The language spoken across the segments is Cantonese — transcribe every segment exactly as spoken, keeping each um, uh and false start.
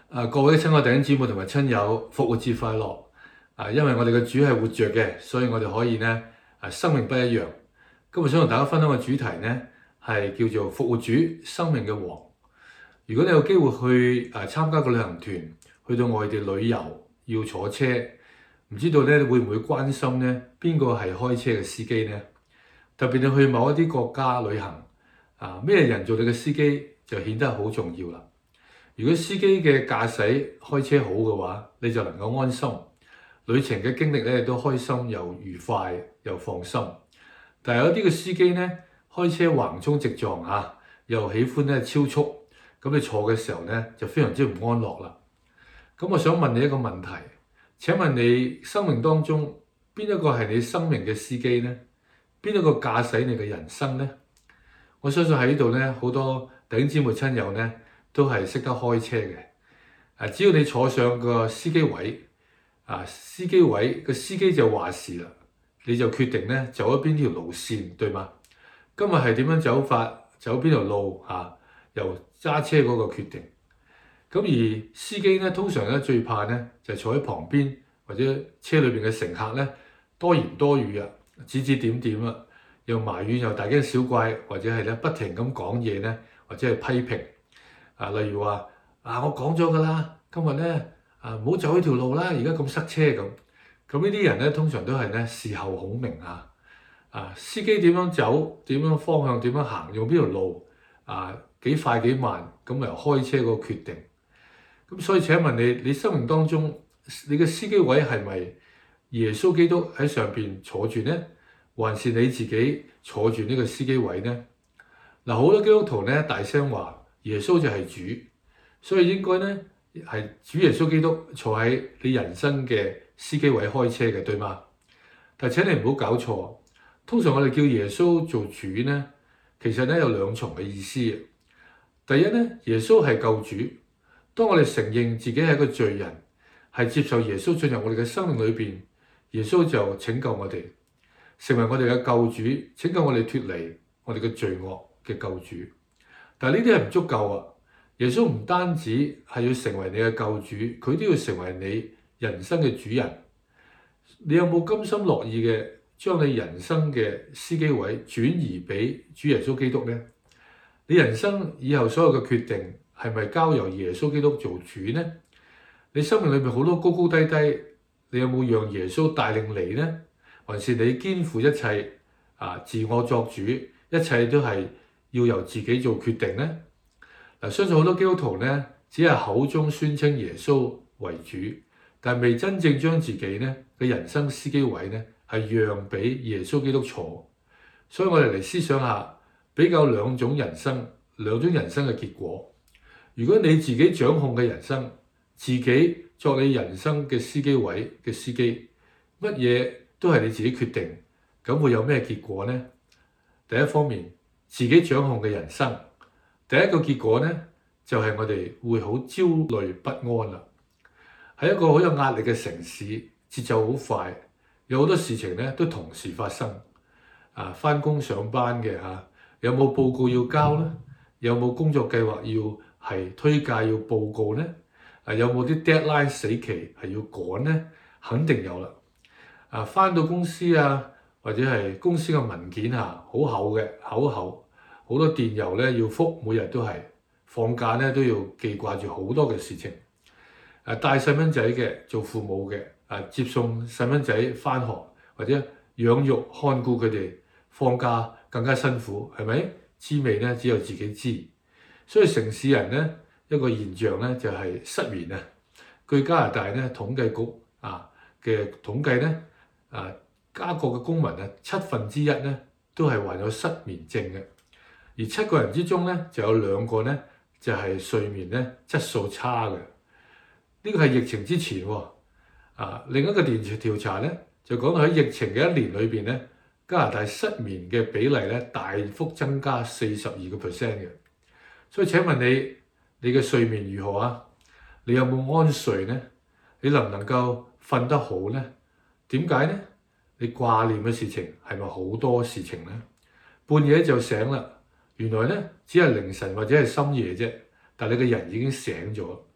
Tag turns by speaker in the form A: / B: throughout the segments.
A: 啊，各位親愛弟兄姊妹同埋親友，復活節快樂！啊，因為我哋嘅主係活着嘅，所以我哋可以呢，啊，生命不一樣。今日想同大家分享嘅主題呢，係叫做復活主生命嘅王。如果你有機會去啊參加個旅行團，去到外地旅遊要坐車，唔知道呢會唔會關心呢邊個係開車嘅司機呢？特別你去某一啲國家旅行，啊，咩人做你嘅司機就顯得好重要啦。如果司機嘅駕駛開車好嘅話，你就能夠安心，旅程嘅經歷咧都開心又愉快又放心。但係有啲嘅司機咧開車橫衝直撞嚇，又喜歡咧超速，咁你坐嘅時候咧就非常之唔安樂啦。咁我想問你一個問題，請問你生命當中邊一個係你生命嘅司機呢？邊一個駕駛你嘅人生呢？我相信喺呢度咧好多弟兄姊妹親友咧，都係識得開車嘅，啊！只要你坐上個司機位，啊，司機位個司機就話事啦，你就決定咧走咗邊條路線，對嗎？今日係點樣走法，走邊條路啊？由揸車嗰個決定。咁而司機咧，通常咧最怕咧就係坐喺旁邊或者車裏邊嘅乘客咧多言多語啊，指指點點啊，又埋怨又大驚小怪，或者係咧不停咁講嘢咧，或者係批評。啊，例如話啊，我講咗㗎啦，今日咧啊唔好走呢條路啦，而家咁塞車咁。咁呢啲人咧通常都係咧事後孔明啊。啊，司機點樣走，點樣方向，點樣行，用邊條路啊，幾快幾慢，咁由開車個決定。咁所以請問你，你生命當中你嘅司機位係咪耶穌基督喺上邊坐住呢？還是你自己坐住呢個司機位呢？嗱，好多基督徒咧大聲話耶穌就係主，所以應該咧係主耶穌基督坐喺你人生嘅司機位開車嘅，對嗎？但請你唔好搞錯，通常我哋叫耶穌做主咧，其實咧有兩重嘅意思。第一咧，耶穌係救主，當我哋承認自己係一個罪人，係接受耶穌進入我哋嘅生命裏邊，耶穌就拯救我哋，成為我哋嘅救主，拯救我哋脫離我哋嘅罪惡嘅救主。但係呢啲係唔足夠啊！耶穌唔單止係要成為你嘅救主，佢都要成為你人生嘅主人。你有冇甘心樂意嘅將你人生嘅司機位轉移俾主耶穌基督呢？你人生以後所有嘅決定係咪交由耶穌基督做主呢？你生命裏面好多高高低低，你有冇讓耶穌帶領你呢？還是你肩負一切啊，自我作主，一切都係要由自己做決定呢？嗱，相信好多基督徒咧，只係口中宣稱耶穌為主，但未真正將自己咧嘅人生司機位咧係讓俾耶穌基督坐。所以我哋嚟思想下，比較兩種人生，兩種人生嘅結果。如果你自己掌控嘅人生，自己作你人生嘅司機位嘅司機，乜嘢都係你自己決定，咁會有咩結果呢？第一方面，自己掌控嘅人生，第一個結果呢，就係、是、我哋會好焦慮不安啦。喺一個好有壓力嘅城市，節奏好快，有好多事情呢都同時發生。啊，返工上班嘅嚇、啊，有冇報告要交呢？有冇工作計劃要係推介要報告呢？啊，有冇啲 deadline 死期係要趕呢？肯定有啦。啊，返到公司啊，或者係公司嘅文件啊，好厚嘅，厚厚，好多電郵咧要覆，每日都係放假咧都要記掛住好多嘅事情。誒，帶細蚊仔嘅，做父母嘅，誒，接送細蚊仔返學或者養育看顧佢哋，放假更加辛苦，係咪？滋味咧只有自己知。所以城市人咧一個現象咧就係失眠啊。據加拿大咧統計局啊嘅統計咧，啊加國嘅公民啊七分之一咧都係患有失眠症嘅。而七個人之中咧，就有兩個咧，就係睡眠咧質素差嘅。呢個係疫情之前喎。啊，另一個調調查咧，就講到喺疫情嘅一年裏邊咧，加拿大失眠嘅比例咧大幅增加四十二個 percent 嘅。所以請問你，你嘅睡眠如何啊？你有冇安睡呢？你能唔能夠瞓得好呢？點解呢？你掛念嘅事情係咪好多事情呢？半夜就醒啦。原來咧只係凌晨或者係深夜啫，但係你個人已經醒咗。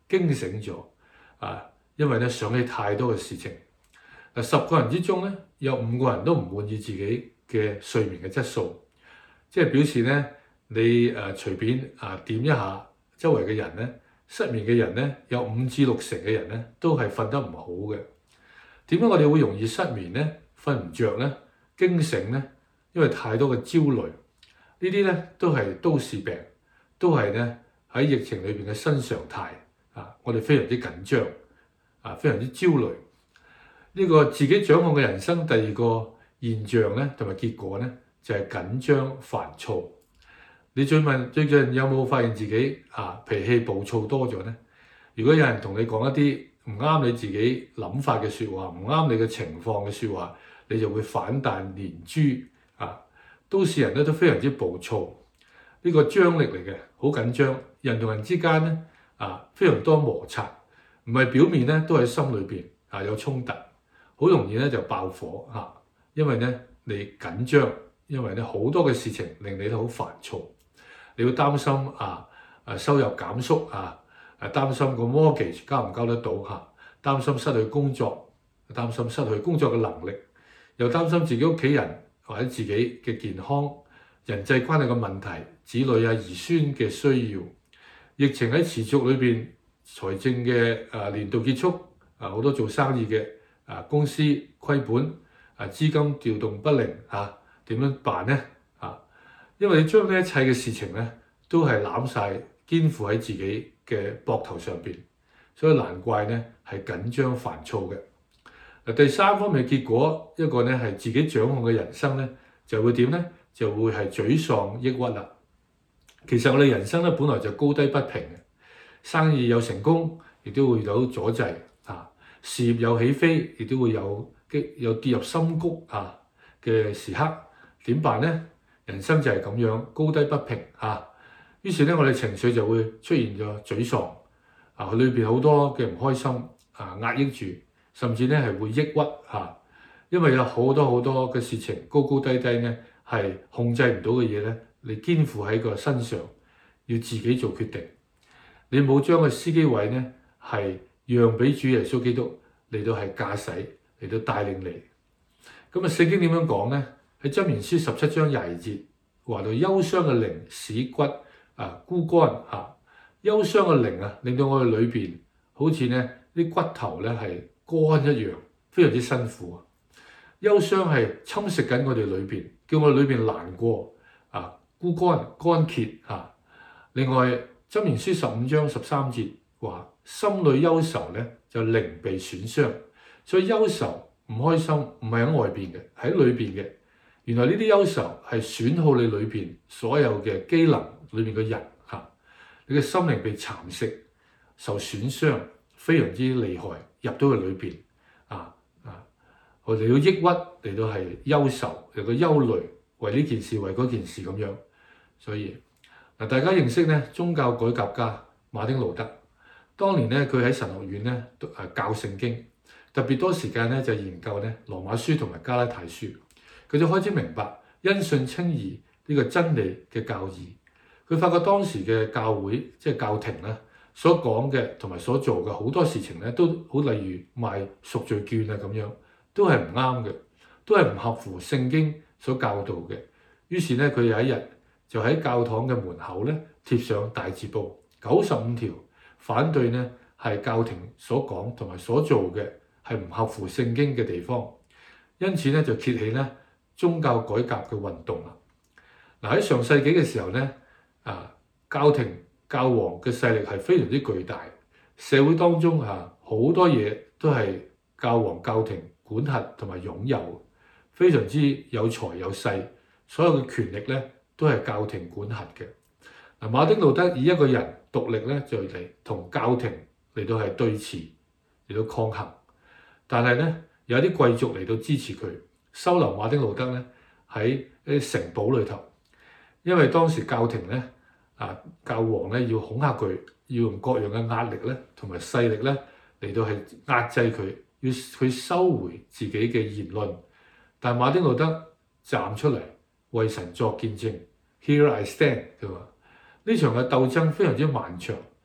A: 驚醒咗啊，因為咧想起太多嘅事情。嗱，十個人之中咧，有五個人都唔滿意自己嘅睡眠嘅質素，即係表示咧你誒隨便啊點一下周圍嘅人咧，失眠嘅人咧有五至六成嘅人咧都係瞓得唔好嘅。點解我哋會容易失眠咧？瞓唔着咧？驚醒咧？因為太多嘅焦慮，呢啲咧都係都市病，都係咧喺疫情裏邊嘅新常態啊！我哋非常之緊張啊，非常之焦慮。呢個自己掌控嘅人生，第二個現象咧同埋結果咧就係緊張煩躁。你最問最近有冇發現自己啊脾氣暴躁多咗咧？如果有人同你講一啲唔啱你自己諗法嘅説話，唔啱你嘅情況嘅説話，你就會反彈連珠啊！都市人咧都非常之暴躁，呢個張力嚟嘅，好緊張。人同人之間咧啊非常多摩擦，唔係表面咧都喺心裏邊啊有衝突，好容易咧就爆火嚇，因為咧你緊張，因為咧好多嘅事情令你都好煩躁，你要擔心啊啊收入減縮啊。誒擔心個 mortgage 交唔交得到嚇，擔心失去工作，擔心失去工作嘅能力，又擔心自己屋企人或者自己嘅健康、人際關係嘅問題、子女啊兒孫嘅需要。疫情喺持續裏邊，財政嘅誒年度結束，啊好多做生意嘅啊公司虧本，啊資金調動不靈嚇，點樣辦呢？啊，因為你將呢一切嘅事情咧，都係攬晒肩負喺自己嘅膊頭上邊，所以難怪咧係緊張煩躁嘅。嗱，第三方面嘅結果，一個咧係自己掌控嘅人生咧，就會點咧？就會係沮喪抑鬱啦。其實我哋人生咧本來就高低不平嘅，生意有成功，亦都會有阻滯啊；事業有起飛，亦都會有激有跌入深谷啊嘅時刻。點辦咧？人生就係咁樣高低不平啊。於是咧，我哋情緒就會出現咗沮喪，啊，裏邊好多嘅唔開心，啊，壓抑住，甚至咧係會抑鬱嚇、啊，因為有好多好多嘅事情高高低低咧係控制唔到嘅嘢咧，你肩負喺個身上，要自己做決定，你冇將個司機位咧係讓俾主耶穌基督嚟到係駕駛嚟到帶領你。咁啊，聖經點樣講咧？喺箴言書十七章廿二節話到憂傷嘅靈使骨啊，枯乾嚇，憂傷嘅靈啊，令到我哋裏邊好似咧啲骨頭咧係乾一樣，非常之辛苦啊！憂傷係侵蝕緊我哋裏邊，叫我哋裏邊難過啊，枯乾乾竭嚇。另外，箴言書十五章十三節話：心裏憂愁咧，就靈被損傷。所以憂愁唔開心唔係喺外邊嘅，喺裏邊嘅。原來呢啲憂愁係損耗你裏邊所有嘅機能。裏面嘅人嚇，你嘅心靈被蠶食、受損傷，非常之厲害，入到去裏邊啊啊！我哋要抑鬱嚟到係憂愁，嚟到憂慮，為呢件事為嗰件事咁樣。所以嗱，大家認識咧宗教改革家馬丁路德，當年咧佢喺神學院咧誒教聖經，特別多時間咧就研究咧羅馬書同埋加拉太書，佢就開始明白因信稱義呢個真理嘅教義。佢發覺當時嘅教會即係教廷咧，所講嘅同埋所做嘅好多事情咧，都好例如賣贖罪券啊咁樣，都係唔啱嘅，都係唔合乎聖經所教導嘅。於是咧，佢有一日就喺教堂嘅門口咧貼上大字報九十五條，反對咧係教廷所講同埋所做嘅係唔合乎聖經嘅地方。因此咧就揭起咧宗教改革嘅運動啦。嗱，喺上世紀嘅時候咧。啊！教廷教皇嘅勢力係非常之巨大，社會當中嚇好多嘢都係教皇教廷管轄同埋擁有，非常之有財有勢，所有嘅權力咧都係教廷管轄嘅。嗱，馬丁路德以一個人獨立咧就嚟同教廷嚟到係對峙，嚟到抗衡，但係咧有啲貴族嚟到支持佢，收留馬丁路德咧喺啲城堡裏頭。因為當時教廷咧，啊教皇咧要恐嚇佢，要用各樣嘅壓力咧，同埋勢力咧嚟到係壓制佢，要佢收回自己嘅言論。但馬丁路德站出嚟為神作見證 ，Here I stand，佢話呢場嘅鬥爭非常之漫長。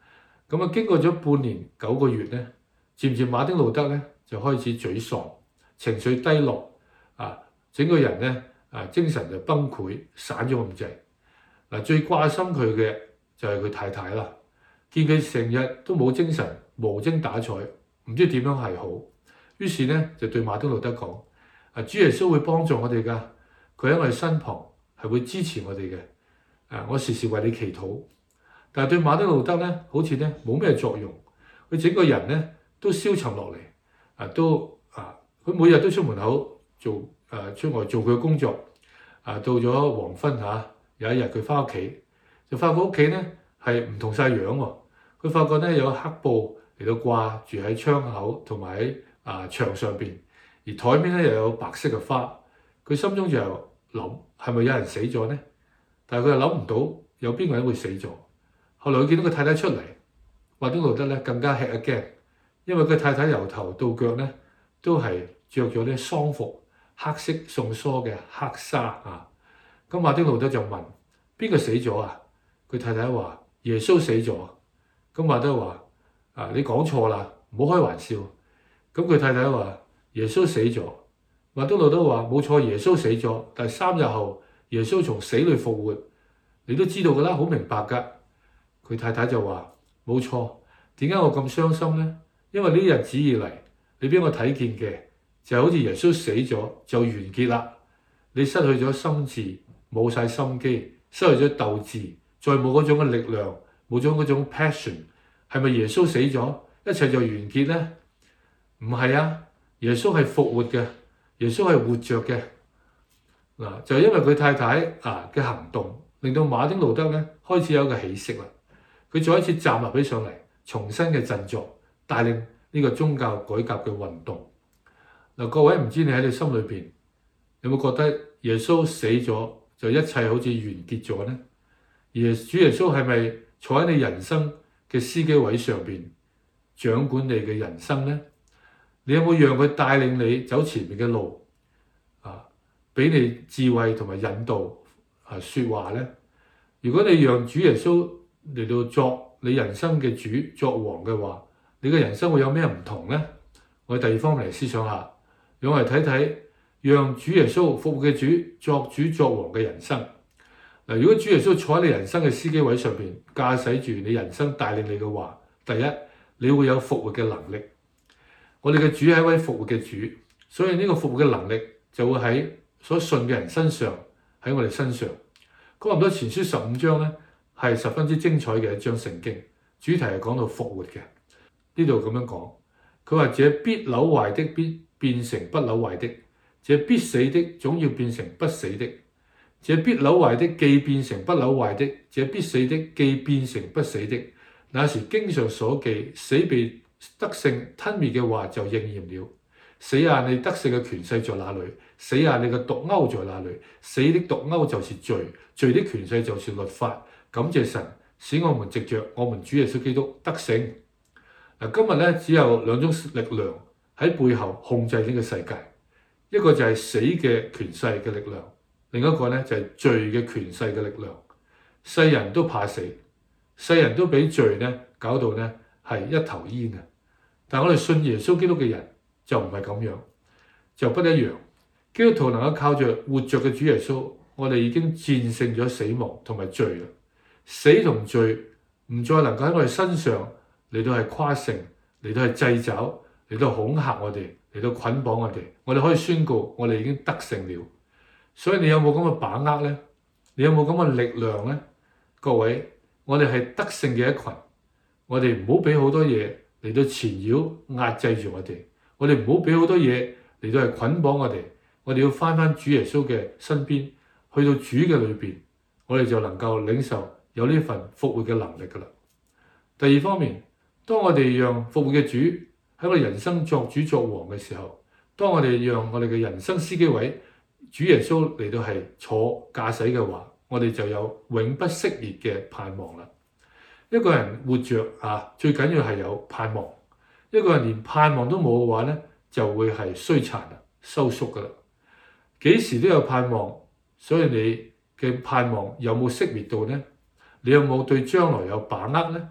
A: 咁啊，經過咗半年九個月咧，漸漸馬丁路德咧就開始沮喪，情緒低落，啊，整個人咧啊精神就崩潰，散咗咁滯。嗱，最掛心佢嘅就係佢太太啦，見佢成日都冇精神，無精打采，唔知點樣係好。於是咧就對馬丁路德講：啊，主耶穌會幫助我哋㗎，佢喺我哋身旁，係會支持我哋嘅。啊，我時時為你祈禱。但係對馬丁路德咧，好似咧冇咩作用。佢整個人咧都消沉落嚟，啊都啊，佢每日都出門口做誒、啊、出外做佢嘅工作。啊，到咗黃昏嚇、啊，有一日佢翻屋企，就發覺屋企咧係唔同晒樣喎。佢發覺咧有黑布嚟到掛住喺窗口同埋喺啊牆上邊，而台面咧又有白色嘅花。佢心中就諗係咪有人死咗呢？但係佢又諗唔到有邊個人會死咗。後來佢見到個太太出嚟，馬丁路德咧更加吃一驚，因為佢太太由頭到腳咧都係着咗啲喪服，黑色送梳嘅黑紗啊。咁馬丁路德就問：邊個死咗啊？佢太太話：耶穌死咗。咁馬丁話：啊，你講錯啦，唔好開玩笑。咁佢太太話：耶穌死咗。馬丁路德話：冇錯，耶穌死咗，但係三日後耶穌從死裏復活，你都知道㗎啦，好明白㗎。佢太太就話：冇錯，點解我咁傷心呢？因為呢日子以嚟，你俾我睇見嘅就好似耶穌死咗就完結啦。你失去咗心智，冇晒心機，失去咗鬥志，再冇嗰種嘅力量，冇咗嗰種 passion， 係咪耶穌死咗，一切就完結呢？唔係啊，耶穌係復活嘅，耶穌係活着嘅。嗱，就係因為佢太太啊嘅行動，令到馬丁路德咧開始有一個起色啦。佢再一次站立起上嚟，重新嘅振作，帶領呢個宗教改革嘅運動。嗱，各位唔知你喺你心裏邊有冇覺得耶穌死咗就一切好似完結咗呢？而主耶穌係咪坐喺你人生嘅司機位上邊掌管你嘅人生呢？你有冇讓佢帶領你走前面嘅路啊？俾你智慧同埋引導啊説話呢？如果你讓主耶穌嚟到作你人生嘅主作王嘅話，你嘅人生會有咩唔同呢？我哋第二方面嚟思想下，讓我哋睇睇讓主耶穌復活嘅主作主作王嘅人生。嗱，如果主耶穌坐喺你人生嘅司機位上邊，駕駛住你人生帶領你嘅話，第一，你會有復活嘅能力。我哋嘅主係一位復活嘅主，所以呢個復活嘅能力就會喺所信嘅人身上，喺我哋身上。哥林多前書十五章咧，係十分之精彩嘅一章聖經，主題係講到復活嘅。呢度咁樣講，佢話：這必朽壞的必變成不朽壞的，這必死的總要變成不死的。這必朽壞的既變成不朽壞的，這必死的既變成不死的。那時經上所記，死被得勝吞滅嘅話就應驗了。死啊，你得勝嘅權勢在哪裏？死啊，你嘅毒鈎在哪裏？死的毒鈎就是罪，罪的權勢就是律法。感謝神，使我們藉着我們主耶穌基督得勝。嗱，今日咧只有兩種力量喺背後控制呢個世界，一個就係死嘅權勢嘅力量，另一個咧就係罪嘅權勢嘅力量。世人都怕死，世人都俾罪咧搞到咧係一頭煙啊！但係我哋信耶穌基督嘅人就唔係咁樣，就不一樣。基督徒能夠靠着活着嘅主耶穌，我哋已經戰勝咗死亡同埋罪啦。死同罪唔再能夠喺我哋身上嚟到係誇勝，嚟到係掣肘，嚟到恐嚇我哋，嚟到捆綁我哋。我哋可以宣告，我哋已經得勝了。所以你有冇咁嘅把握呢？你有冇咁嘅力量呢？各位，我哋係得勝嘅一群，我哋唔好俾好多嘢嚟到纏繞壓制住我哋，我哋唔好俾好多嘢嚟到係捆綁我哋，我哋要翻翻主耶穌嘅身邊，去到主嘅裏邊，我哋就能夠領受有呢份復活嘅能力噶啦。第二方面，當我哋讓復活嘅主喺我哋人生作主作王嘅時候，當我哋讓我哋嘅人生司機位主耶穌嚟到係坐駕駛嘅話，我哋就有永不熄滅嘅盼望啦。一個人活着啊，最緊要係有盼望。一個人連盼望都冇嘅話咧，就會係衰殘啦、收縮噶啦。幾時都有盼望，所以你嘅盼望有冇熄滅到呢？你有冇對將來有把握呢？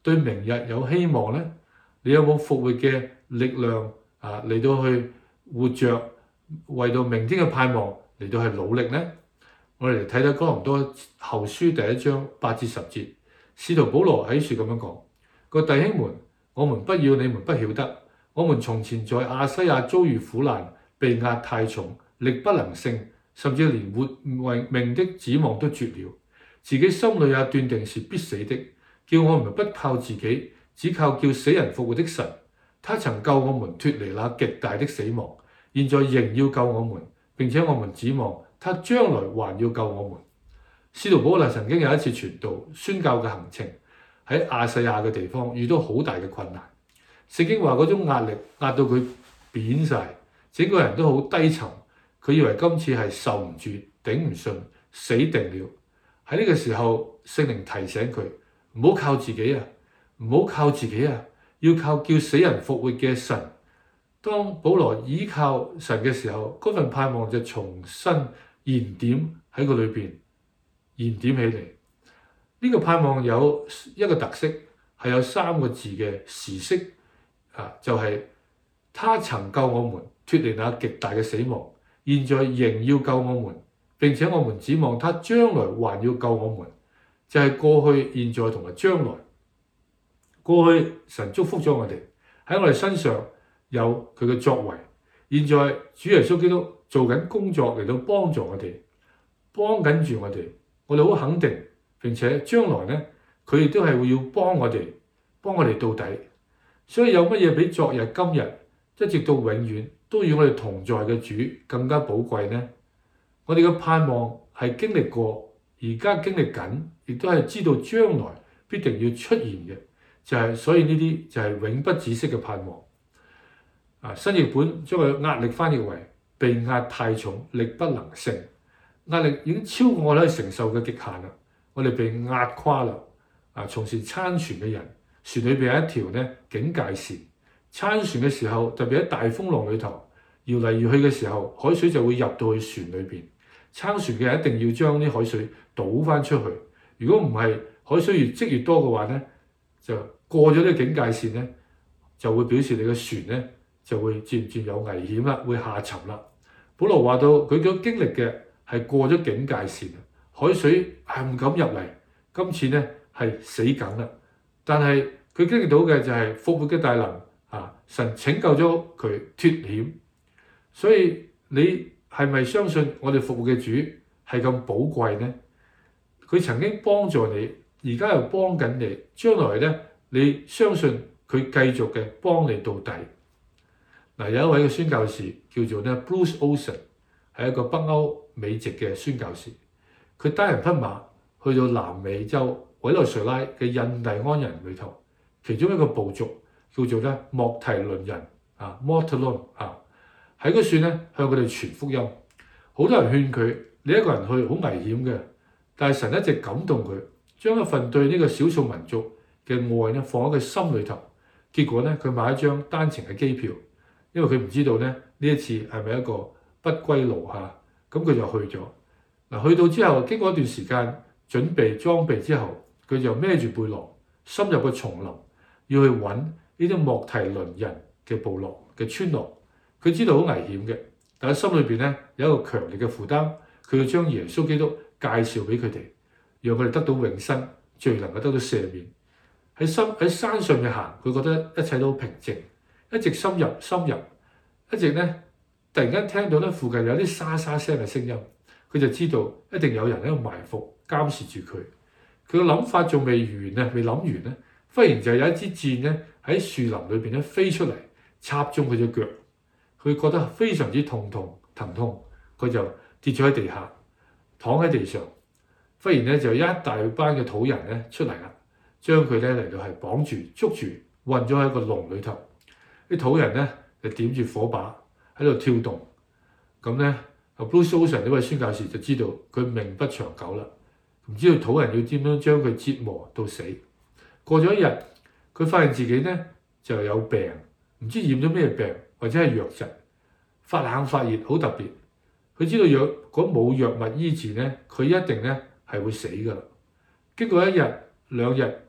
A: 對明日有希望呢？你有冇復活嘅力量啊嚟到去活着，為到明天嘅盼望嚟到去努力呢？我哋嚟睇睇哥林多後書第一章八至十節，使徒保羅喺書咁樣講：個弟兄們，我們不要你們不曉得，我們從前在亞西亞遭遇苦難，被壓太重，力不能勝，甚至連活命的指望都絕了，自己心裏也斷定是必死的。叫我們不靠自己，只靠叫死人復活的神。他曾救我們脫離那極大的死亡，現在仍要救我們，並且我們指望他將來還要救我們。使徒保羅曾經有一次傳道宣教嘅行程，喺亞細亞嘅地方遇到好大嘅困難。聖經話嗰種壓力壓到佢扁晒，整個人都好低沉。佢以為今次係受唔住、頂唔順、死定了。喺呢個時候，聖靈提醒佢唔好靠自己啊，唔好靠自己啊，要靠叫死人復活嘅神。當保羅依靠神嘅時候，嗰份盼望就重新燃點喺個裏邊燃點起嚟。呢、這個盼望有一個特色，係有三個字嘅時式啊，就係、是、他曾救我們脫離那極大嘅死亡，現在仍要救我們，並且我們指望他將來還要救我們，就係、是、過去、現在同埋將來。過去神祝福咗我哋，喺我哋身上有佢嘅作為，現在主耶穌基督做緊工作嚟到幫助我哋，幫緊住我哋，我哋好肯定，並且將來呢，佢亦都係會要幫我哋，幫我哋到底。所以有乜嘢比昨日、今日一直到永遠都與我哋同在嘅主更加寶貴呢？我哋嘅盼望係經歷過，而家經歷緊，亦都係知道將來必定要出現嘅，就係、是、所以呢啲就係永不止息嘅盼望。啊，新譯本將佢壓力翻譯為被壓太重，力不能勝。壓力已經超過我哋可以承受嘅極限啦，我哋被壓垮啦。啊，從前撐船嘅人，船裏邊有一條呢警戒線，撐船嘅時候，特別喺大風浪裏頭搖嚟搖去嘅時候，海水就會入到去船裏邊。撐船嘅人一定要將啲海水倒翻出去，如果唔係，海水越積越多嘅話呢，就過咗呢個警戒線呢，就會表示你嘅船呢就會漸漸有危險啦，會下沉啦。保羅話到佢所經歷嘅係過咗警戒線，海水係唔敢入嚟，今次呢係死梗啦。但係佢經歷到嘅就係復活嘅大能啊！神拯救咗佢脫險，所以你係咪相信我哋復活嘅主係咁寶貴呢？佢曾經幫助你，而家又幫緊你，將來呢，你相信佢繼續嘅幫你到底。嗱，有一位嘅宣教士叫做呢 Bruce Olson， 係一個北歐美籍嘅宣教士，佢單人匹馬去到南美洲委內瑞拉嘅印第安人裏頭，其中一個部族叫做咧莫提倫人啊 Motilon 啊，喺嗰處咧向佢哋傳福音。好多人勸佢，你一個人去好危險嘅，但係神一直感動佢，將一份對呢個少數民族嘅愛咧放喺佢心裏頭。結果咧，佢買一張單程嘅機票，因為佢唔知道咧呢一次係咪一個不歸路嚇，咁佢就去咗。嗱，去到之後經過一段時間準備裝備之後，佢就孭住背囊深入個叢林，要去揾呢啲莫提倫人嘅部落嘅村落。佢知道好危險嘅，但係心裏邊咧有一個強烈嘅負擔，佢要將耶穌基督介紹俾佢哋，讓佢哋得到永生，最能夠得到赦免。喺深喺山上面行，佢覺得一切都好平靜，一直深入深入，一直咧突然間聽到咧附近有啲沙沙聲嘅聲音，佢就知道一定有人喺度埋伏監視住佢。佢嘅諗法仲未完啊，未諗完咧，忽然就有一支箭咧喺樹林裏邊咧飛出嚟，插中佢隻腳，佢覺得非常之痛痛疼痛，佢就跌咗喺地下，躺喺地上。忽然咧就一大班嘅土人咧出嚟啦，將佢咧嚟到係綁住捉住，韞咗喺個籠裏頭。啲土人咧就點住火把喺度跳動，咁咧阿 Bruce Olson 呢位宣教士就知道佢命不長久啦。唔知道土人要點樣將佢折磨到死。過咗一日，佢發現自己咧就有病，唔知染咗咩病，或者係瘧疾，發冷發熱，好特別。佢知道藥如果冇藥物醫治咧，佢一定咧係會死噶啦。經過一日兩日，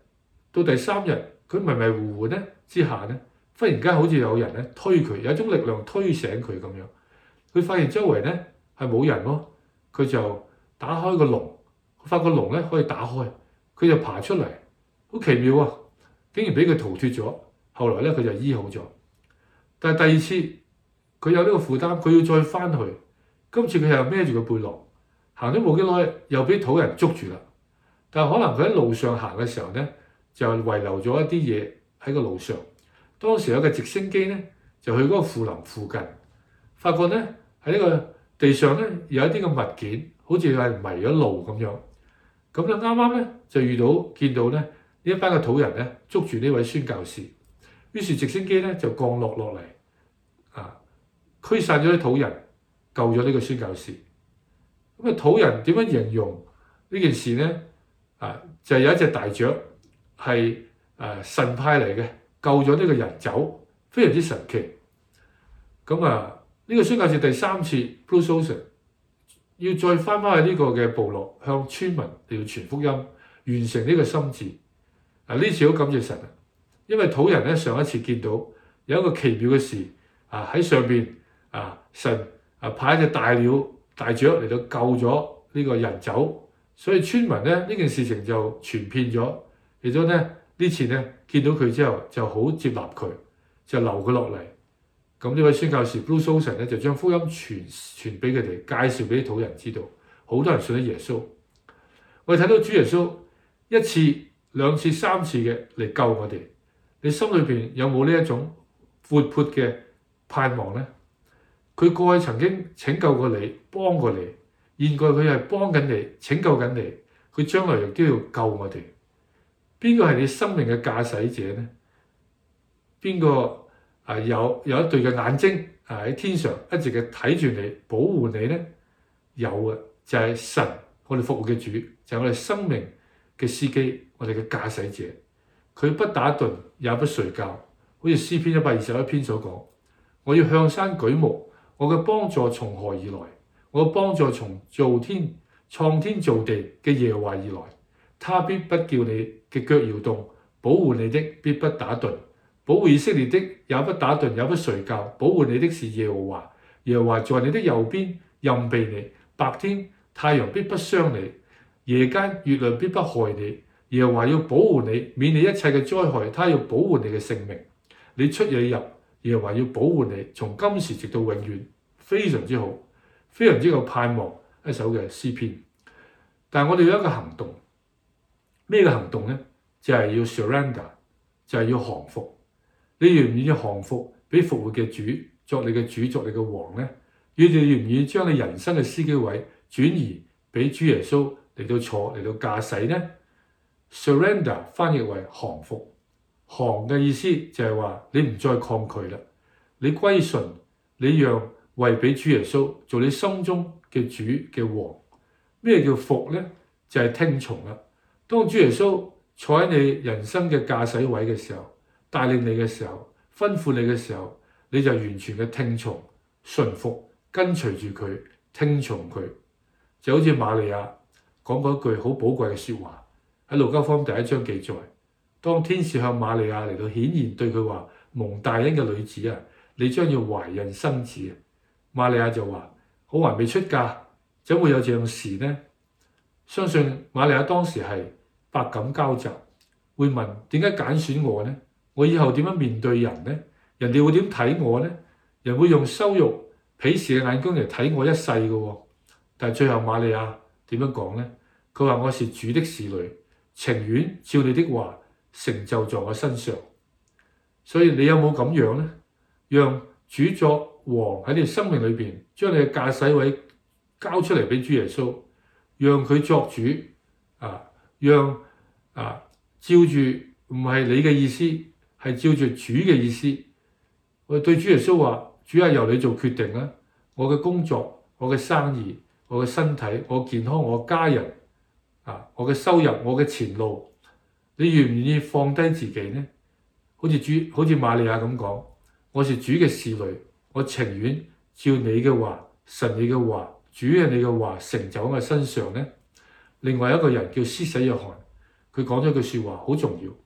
A: 到第三日，佢迷迷糊糊咧之下咧，忽然間好似有人咧推佢，有一種力量推醒佢咁樣。佢發現周圍咧係冇人咯，佢就打開個籠，發覺籠咧可以打開，佢就爬出嚟，好奇妙啊！竟然俾佢逃脫咗。後來咧佢就醫好咗。但係第二次佢有呢個負擔，佢要再翻去。今次佢又孭住個背囊，行咗冇幾耐，又俾土人捉住啦。但係可能佢喺路上行嘅時候咧，就遺留咗一啲嘢喺個路上。當時有個直升機咧，就去嗰個樹林附近，發覺咧喺呢個地上咧有一啲嘅物件，好似係迷咗路咁樣。咁咧啱啱咧就遇到見到咧呢一班嘅土人咧捉住呢位宣教士，於是直升機咧就降落落嚟，啊驅散咗啲土人。救咗呢個宣教士。咁啊，土人點樣形容呢件事呢？啊，就係、是、有一隻大雀係誒神派嚟嘅，救咗呢個人走，非常之神奇。咁啊，呢、這個宣教士第三次 Bruce Olson 要再翻返去呢個嘅部落，向村民嚟到傳福音，完成呢個心志。啊，呢次好感謝神啊，因為土人咧上一次見到有一個奇妙嘅事啊喺上邊啊神。啊！派一隻大鳥、大雀嚟到救咗呢個人走，所以村民咧呢件事情就傳遍咗。亦都咧呢次咧見到佢之後就好接納佢，就留佢落嚟。咁呢位宣教士 Bruce Olson 咧就將福音傳傳俾佢哋，介紹俾啲土人知道，好多人信咗耶穌。我哋睇到主耶穌一次、兩次、三次嘅嚟救我哋，你心裏邊有冇呢一種活潑嘅盼望咧？佢過去曾經拯救過你，幫過你，現在佢係幫緊你，拯救緊你，佢將來亦都要救我哋。邊個係你生命嘅駕駛者呢？邊個啊有有一對嘅眼睛啊喺天上一直嘅睇住你，保護你呢？有嘅就係神，我哋服務嘅主，就係我哋生命嘅司機，我哋嘅駕駛者。佢不打盹也不睡覺，好似詩篇一百二十一篇所講，我要向山舉目。我嘅幫助從何而來？我嘅幫助從造天、創天造地嘅耶和華而來。他必不叫你嘅腳搖動，保護你的必不打盹，保護以色列的也不打盹也不睡覺。保護你的是耶和華，耶和華在你的右邊蔭庇你。白天太陽必不傷你，夜間月亮必不害你。耶和華要保護你，免你一切嘅災害。他要保護你嘅性命，你出也入。耶和華要保護你，從今時直到永遠，非常之好，非常之有盼望一首嘅詩篇。但係我哋有一個行動，咩嘅行動呢？就係、是、要 surrender，就係要降服。你願唔願意降服俾復活嘅主作你嘅主，作你嘅王呢？你哋願唔願意將你人生嘅司機位轉移俾主耶穌嚟到坐嚟到駕駛呢？ Surrender 翻譯為降服。降嘅意思就係話你唔再抗拒啦，你歸順，你讓位俾主耶穌做你心中嘅主嘅王。咩叫服呢？就係、是、聽從啦。當主耶穌坐喺你人生嘅駕駛位嘅時候，帶領你嘅時候，吩咐你嘅時候，你就完全嘅聽從、順服、跟隨住佢，聽從佢。就好似瑪利亞講過一句好寶貴嘅說話，喺路加福音第一章記載。當天使向瑪利亞嚟到顯現，對佢話：蒙大恩嘅女子啊，你將要懷孕生子啊！瑪利亞就話：我還未出嫁，怎會有這樣事呢？相信瑪利亞當時係百感交集，會問：點解揀選我呢？我以後點樣面對人呢？人哋會點睇我呢？人會用羞辱、鄙視嘅眼光嚟睇我一世嘅喎。但係最後瑪利亞點樣講呢？佢話：我是主的使女，情願照你的話成就在我身上。所以你有冇咁樣呢？讓主作王喺你生命裏邊，將你嘅駕駛位交出嚟俾主耶穌，讓佢作主啊，讓啊照住唔係你嘅意思，係照住主嘅意思。我對主耶穌話：主啊，由你做決定啦！我嘅工作、我嘅生意、我嘅身體、我健康、我家人啊、我嘅收入、我嘅前路，你願唔願意放低自己呢？好似主，好似瑪利亞咁講，我是主嘅使女，我情願照你嘅話、神你嘅話、主嘅你嘅話成就喺我身上呢。另外一個人叫施洗約翰，佢講咗句說話好重要。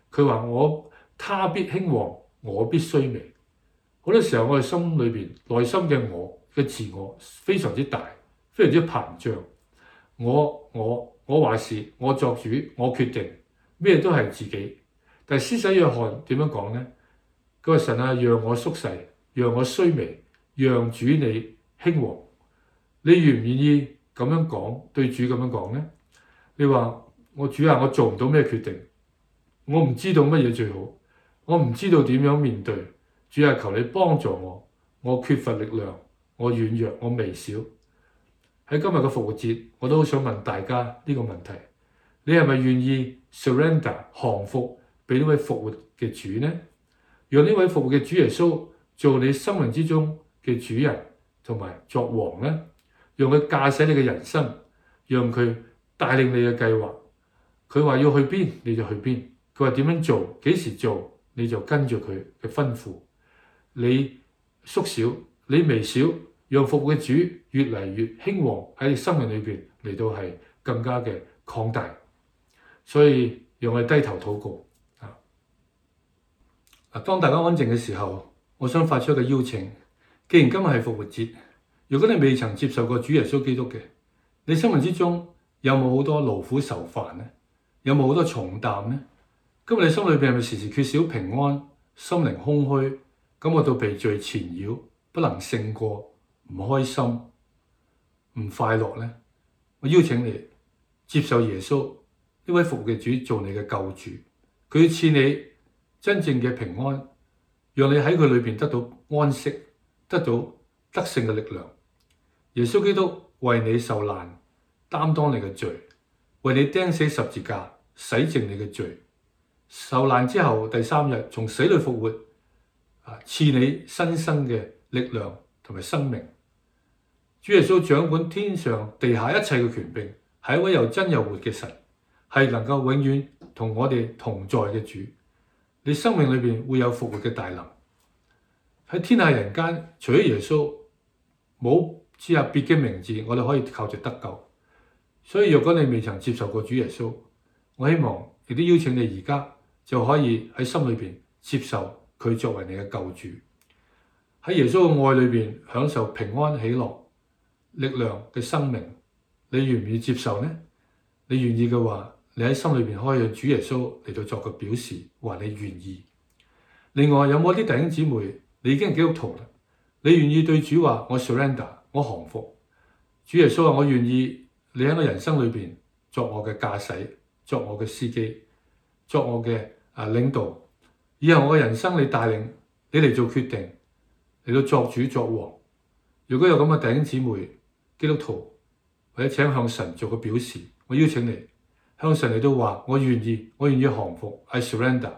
A: 佢話我他必興旺，我必衰微。好多時候我哋心裏邊內心嘅我嘅自我非常之大，非常之膨脹。我我我話事，我作主，我決定，咩都係自己。但係施洗約翰點樣講呢？佢話神啊，讓我縮細，讓我衰微，讓主你興旺。你願唔願意咁樣講？對主咁樣講呢？你話我主啊，我做唔到咩決定，我唔知道乜嘢最好，我唔知道點樣面對。主啊，求你幫助我，我缺乏力量，我軟弱，我微小。喺今日嘅復活節，我都好想問大家呢個問題：你係咪願意 surrender 降服俾呢位復活嘅主呢？讓呢位復活嘅主耶穌做你生命之中嘅主人同埋作王呢？讓佢駕駛你嘅人生，讓佢帶領你嘅計劃。佢話要去邊你就去邊，佢話點樣做幾時做你就跟住佢嘅吩咐。你縮小，你微小，讓復活嘅主越嚟越興旺喺你生命裏邊，嚟到係更加嘅擴大。所以讓我哋低頭禱告啊！啊，當大家安靜嘅時候，我想發出一個邀請。既然今日係復活節，如果你未曾接受過主耶穌基督嘅，你生命之中有冇好多勞苦愁煩呢？有冇好多重擔呢？今日你心裏邊係咪時時缺少平安，心靈空虛，感覺到被罪纏繞，不能勝過，唔開心，唔快樂呢？我邀請你接受耶穌呢位復活嘅主做你嘅救主，佢要賜你真正嘅平安，讓你喺佢裏邊得到安息，得到得勝嘅力量。耶穌基督為你受難，擔當你嘅罪，為你釘死十字架，洗淨你嘅罪。受難之後第三日從死裏復活，啊，賜你新生嘅力量同埋生命。主耶穌掌管天上地下一切嘅權柄，係一位又真又活嘅神，係能夠永遠同我哋同在嘅主。你生命裏邊會有復活嘅大能。喺天下人間，除咗耶穌，冇之下別嘅名字，我哋可以靠着得救。所以若果你未曾接受過主耶穌，我希望亦都邀請你而家就可以喺心裏邊接受佢作為你嘅救主，喺耶穌嘅愛裏邊享受平安喜樂力量嘅生命。你願唔願意接受呢？你願意嘅話，你喺心裏邊可以讓主耶穌嚟到作個表示，話你願意。另外有冇啲弟兄姊妹，你已經係基督徒啦，你願意對主話我 surrender， 我降服。主耶穌話我願意你喺我人生裏邊作我嘅駕駛，作我嘅司機，作我嘅啊領導。以後我嘅人生你帶領，你嚟做決定，嚟到作主作王。如果有咁嘅弟兄姊妹基督徒，或者請向神做個表示，我邀請你向神嚟到話我願意，我願意降服 I surrender。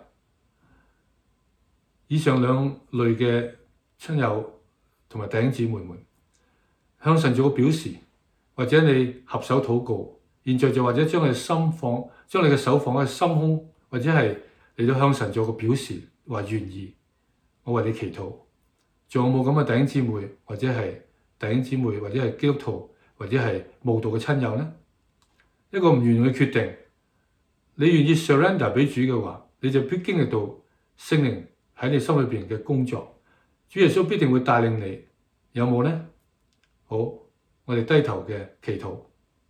A: 以上兩類嘅親友同埋弟兄姊妹們，向神做個表示，或者你合手禱告。現在就或者將你嘅心放，將你嘅手放喺心胸，或者係嚟到向神做個表示，話願意，我為你祈禱。仲有冇咁嘅弟兄姊妹，或者係弟兄姊妹，或者係基督徒，或者係慕道嘅親友呢？一個唔願意嘅決定，你願意 surrender 俾主嘅話，你就必經歷到聖靈喺你心裏邊嘅工作。主耶穌必定會帶領你，有冇呢？好，我哋低頭嘅祈禱。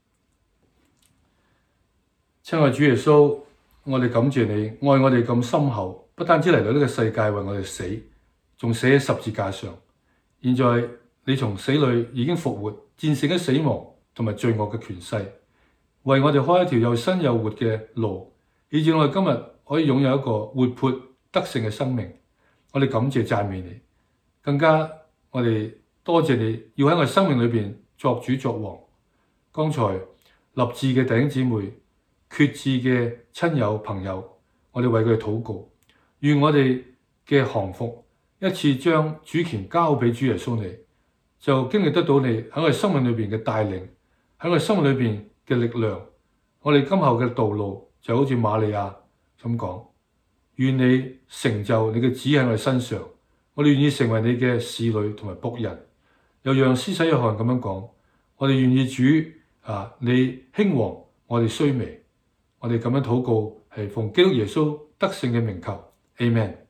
A: 親愛主耶穌，我哋感謝你愛我哋咁深厚，不單止嚟到呢個世界為我哋死，仲死喺十字架上。現在你從死裏已經復活，戰勝咗死亡同埋罪惡嘅權勢，為我哋開一條又新又活嘅路，以致我哋今日可以擁有一個活潑得勝嘅生命。我哋感謝讚美你，更加我哋多謝你要喺我哋生命裏邊作主作王。剛才立志嘅弟兄姊妹，決志嘅親友朋友，我哋為佢哋禱告，願我哋嘅降服一次將主權交俾主耶穌你，就經歷得到你喺我哋生命裏邊嘅帶領，喺我哋生命裏邊嘅力量。我哋今後嘅道路就好似瑪利亞咁講，願你成就你嘅旨意喺我哋身上，我哋願意成為你嘅使女同埋僕人。又讓施洗約翰咁樣講，我哋願意主啊，你興旺，我哋衰微。我哋咁樣禱告，係奉基督耶穌得勝嘅名求，Amen。